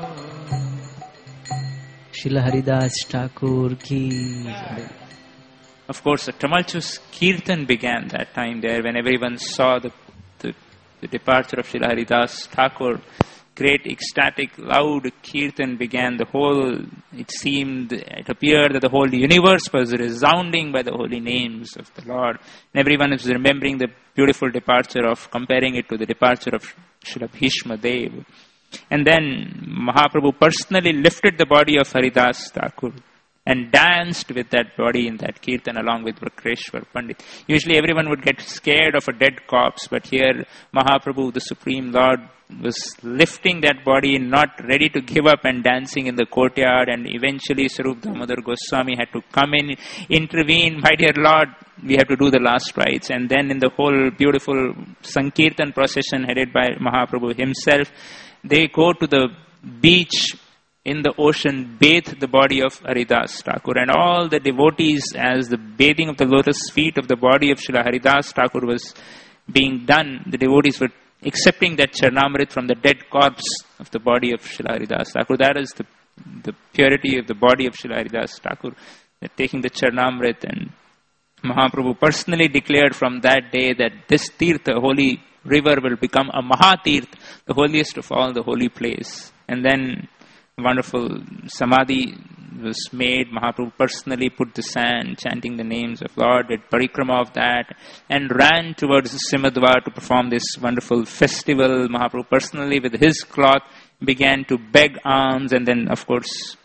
Speaker 2: Srila Haridas Thakur ki
Speaker 1: Of course, a tumultuous kirtan began that time there when everyone saw the, the, the departure of Srila Haridas Thakur. Great ecstatic, loud kirtan began. The whole, it seemed, it appeared that the whole universe was resounding by the holy names of the Lord. And everyone was remembering the beautiful departure of, comparing it to the departure of Srila Bhishma Dev. And then Mahaprabhu personally lifted the body of Haridas Thakur and danced with that body in that kirtan along with Vakreshwar Pandit. Usually everyone would get scared of a dead corpse, but here Mahaprabhu, the Supreme Lord, was lifting that body, not ready to give up, and dancing in the courtyard. And eventually Sarup Damodar Goswami had to come in, intervene. My dear Lord, we have to do the last rites. And then in the whole beautiful Sankirtan procession headed by Mahaprabhu himself, they go to the beach in the ocean, bathe the body of Haridas Thakur. And all the devotees, as the bathing of the lotus feet of the body of Srila Haridas Thakur was being done, the devotees were accepting that Charnamrit from the dead corpse of the body of Srila Haridas Thakur. That is the, the purity of the body of Srila Haridas Thakur. They're taking the Charnamrit, and Mahaprabhu personally declared from that day that this Tirtha, holy river, will become a Mahatirth, the holiest of all the holy place. And then wonderful samadhi was made. Mahaprabhu personally put the sand, chanting the names of Lord, did parikrama of that, and ran towards the Simadhva to perform this wonderful festival. Mahaprabhu personally, with his cloth, began to beg alms, and then, of course,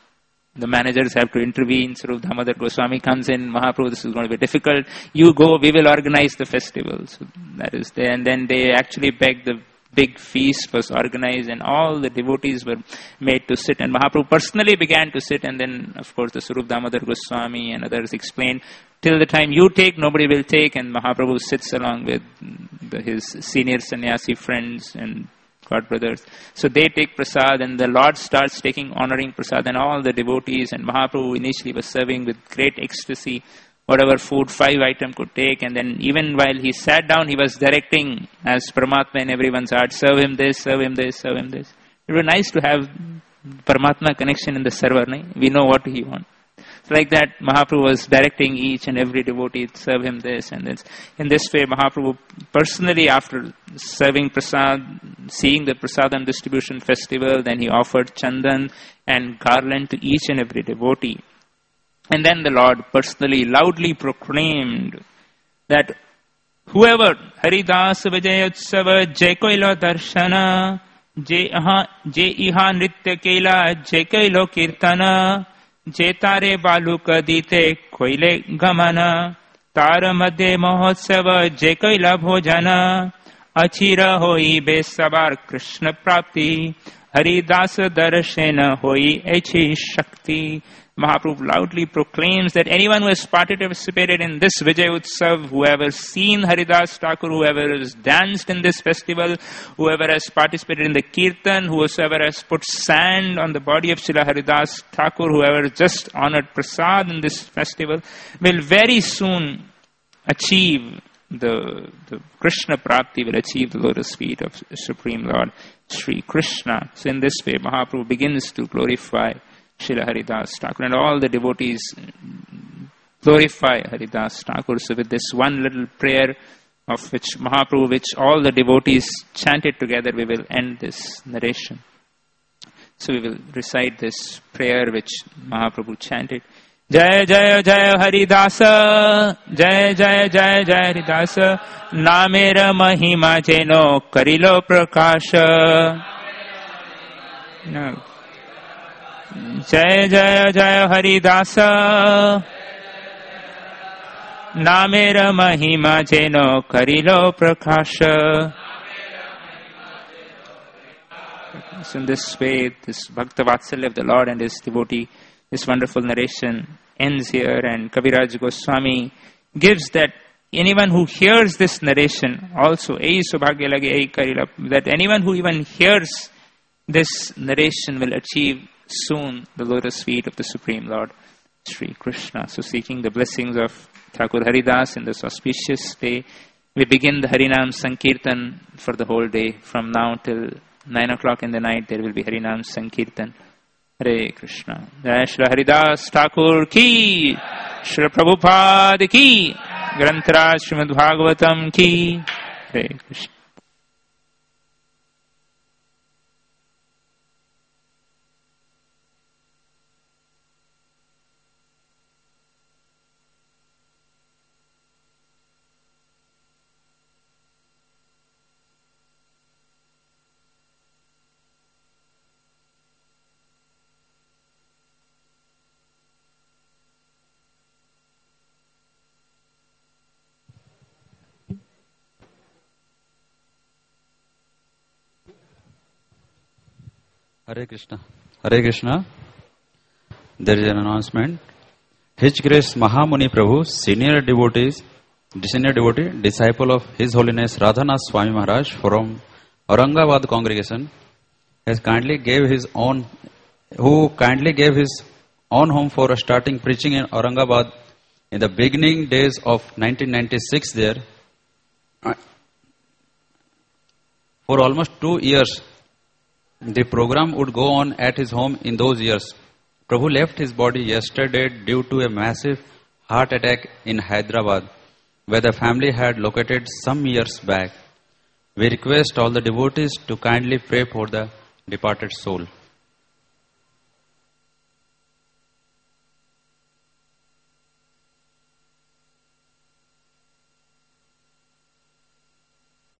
Speaker 1: the managers have to intervene. Swarup Damodar Goswami comes in, Mahaprabhu, this is going to be difficult. You go, we will organize the festival. So that is there. And then they actually begged, the big feast was organized and all the devotees were made to sit. And Mahaprabhu personally began to sit, and then, of course, the Swarup Damodar Goswami and others explained, till the time you take, nobody will take. And Mahaprabhu sits along with the, his senior sannyasi friends and God brothers. So they take prasad, and the Lord starts taking, honoring prasad, and all the devotees. And Mahaprabhu initially was serving with great ecstasy whatever food five item could take, and then even while he sat down, he was directing as Paramatma in everyone's heart, serve him this, serve him this, serve him this. It was nice to have Paramatma connection in the server. No? We know what he wants. So like that, Mahaprabhu was directing each and every devotee, serve him this and this. In this way, Mahaprabhu personally, after serving prasad, seeing the prasadam distribution festival, then he offered chandan and garland to each and every devotee. And then the Lord personally loudly proclaimed that whoever Haridas Vijayotsava Jaikoilo Darshana Je Iha Nritya Kela Jaikoilo Kirtana Jetare Baluka Dite Koile Gamana Tara Madhe Mahotsava Jaikoila Bhojana Achira Hoi Besabar Krishna Prapti Haridasa Darshana Hoi Echi Shakti. Mahaprabhu loudly proclaims that anyone who has participated in this Vijay Utsav, whoever seen Haridas Thakur, whoever has danced in this festival, whoever has participated in the Kirtan, whoever has put sand on the body of Srila Haridas Thakur, whoever just honored Prasad in this festival, will very soon achieve the, the Krishna Prapti, will achieve the lotus feet of Supreme Lord Sri Krishna. So in this way, Mahaprabhu begins to glorify Srila Haridas Thakur, and all the devotees glorify Haridas Thakur. So with this one little prayer of which Mahaprabhu, which all the devotees chanted together, we will end this narration. So we will recite this prayer which Mahaprabhu chanted. Jaya Jaya Jaya Haridasa, Jaya Jaya Jaya Jaya Haridasa, Namera Mahima Jeno Karilo Prakasha. No. Jaya Jaya Jaya Haridasa, Namera Mahima Jeno Karilo Prakasha. So in this way, this Bhakta Vatsalya of the Lord and His devotee, this wonderful narration ends here, and Kaviraj Goswami gives that anyone who hears this narration also, Ei Subhagya Lage Ei Karila, that anyone who even hears this narration will achieve soon the lotus feet of the Supreme Lord Sri Krishna. So seeking the blessings of Thakur Haridas in this auspicious day, we begin the Harinam Sankirtan for the whole day. From now till nine o'clock in the night, there will be Harinam Sankirtan. Hare Krishna. Jai Shri Haridas Thakur ki, Shri Prabhupada ki, Grantaraj Srimad Bhagavatam ki. Hare Krishna.
Speaker 3: Hare Krishna. Hare Krishna. There is an announcement. His Grace Mahamuni Prabhu, senior devotees, senior devotee, disciple of His Holiness Radhanath Swami Maharaj from Aurangabad congregation, has kindly gave his own, who kindly gave his own home for starting preaching in Aurangabad in the beginning days of nineteen ninety-six there. For almost two years, the program would go on at his home in those years. Prabhu left his body yesterday due to a massive heart attack in Hyderabad, where the family had located some years back. We request all the devotees to kindly pray for the departed soul.